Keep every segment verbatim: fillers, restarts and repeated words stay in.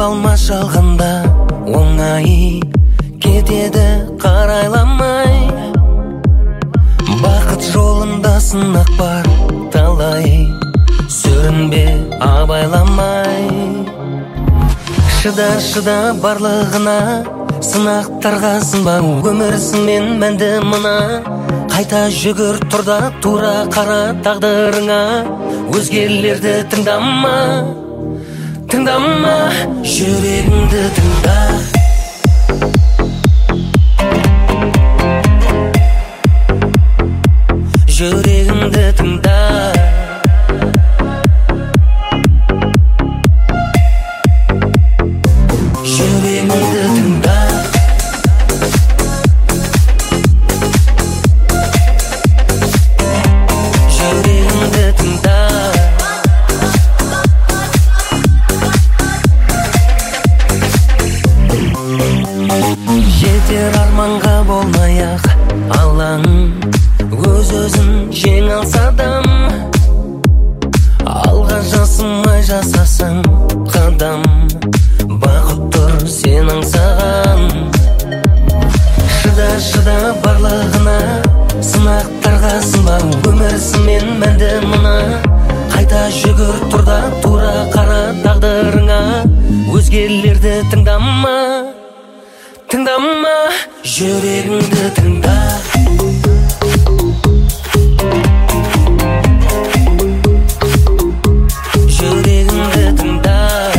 алма жалғанда оңай кетеді қарайламай. Бақыт жолында сынақ бар талай, сүрінбе абайламай. Шыда шыда барлығына, сынақтарға сынба, өмірсің мен мәнді мына. Қайта жүгір тұрда тура қара тағдырыңа, өзгелерді тыңдама, тыңдама, жүрегіңді тыңда. Жүрегіңді тыңда. Жүрегіңді тыңда. Жүрегіңді тыңда. Жетер арманға болмай-ақ алаң, өз-өзін жең алсадам. Алға жасымай жасасаң қадам, бақыт тұр сен аңсаған. Шыда шыда барлығына, сынақтарға сынба, өмірсің мен мәнді мына. Қайта жүгір тұрда тура қара тағдырыңа, өзгелерді тыңдама, тыңдама, жүрегіңді тыңда. Жүрегіңді тыңда.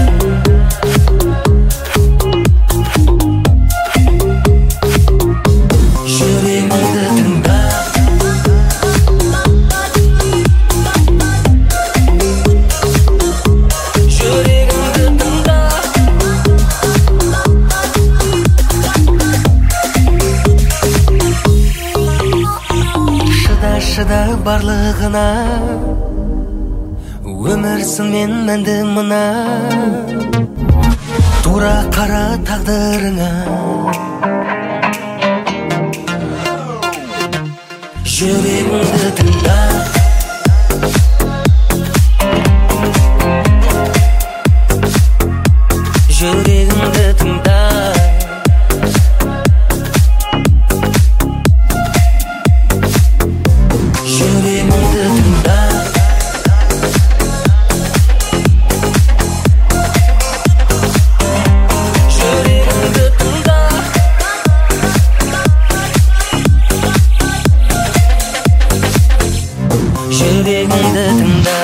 Жүрегіңді тыңда. Жүрегіңді тыңда. Шыда шыда барлығына, өмірсің мен мәнді мына. Тура қара тағдырыңа, жүрегіңді тыңда. Жүрегіңді тыңда. Жүрегіңді тыңда. Жүрегіңді тыңда. Жүрегіңді тыңда.